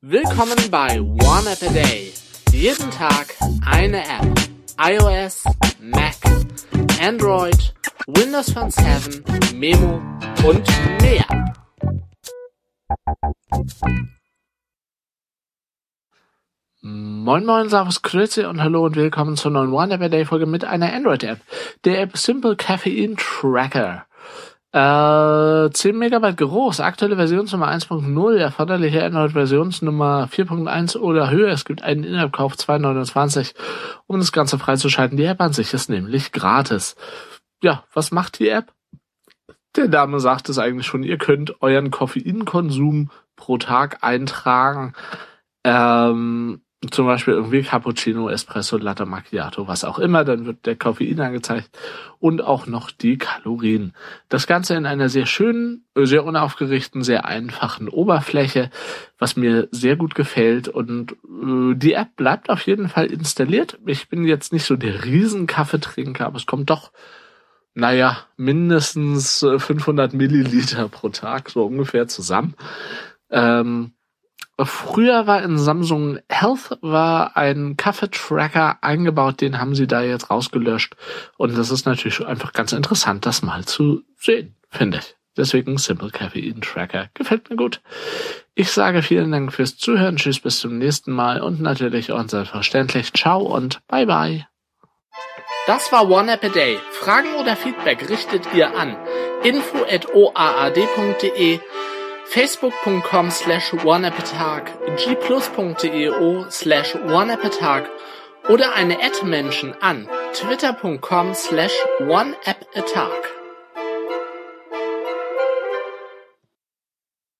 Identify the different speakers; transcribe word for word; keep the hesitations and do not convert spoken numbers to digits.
Speaker 1: Willkommen bei One App a Day. Jeden Tag eine App. iOS, Mac, Android, Windows Phone sieben, Memo und mehr. Moin Moin, Servus, Grüße und Hallo und willkommen zur neuen One App a Day Folge mit einer Android-App. Der App Simple Caffeine Tracker. Äh, zehn Megabyte groß, aktuelle Versionsnummer eins Punkt null, erforderliche Android-Versionsnummer vier Punkt eins oder höher. Es gibt einen In-App-Kauf zwei neunundzwanzig, um das Ganze freizuschalten. Die App an sich ist nämlich gratis. Ja, was macht die App? Der Name sagt es eigentlich schon. Ihr könnt euren Koffeinkonsum pro Tag eintragen. Ähm, zum Beispiel irgendwie Cappuccino, Espresso, Latte Macchiato, was auch immer. Dann wird der Koffein angezeigt und auch noch die Kalorien. Das Ganze in einer sehr schönen, sehr unaufgeregten, sehr einfachen Oberfläche, was mir sehr gut gefällt. Und äh, die App bleibt auf jeden Fall installiert. Ich bin jetzt nicht so der Riesen-Kaffeetrinker, aber es kommt doch, naja, mindestens fünfhundert Milliliter pro Tag so ungefähr zusammen. Ähm, Früher war in Samsung Health war ein Kaffeetracker eingebaut, den haben sie da jetzt rausgelöscht. Und das ist natürlich einfach ganz interessant, das mal zu sehen, finde ich. Deswegen Simple Caffeine Tracker. Gefällt mir gut. Ich sage vielen Dank fürs Zuhören. Tschüss, bis zum nächsten Mal. Und natürlich auch selbstverständlich ciao und bye bye. Das war One App a Day. Fragen oder Feedback richtet ihr an info at o a a d punkt d e, facebook.com slash oneappatag, gplus.deo slash oneappatag oder eine Ad-Menschen an twitter.com slash oneappatag.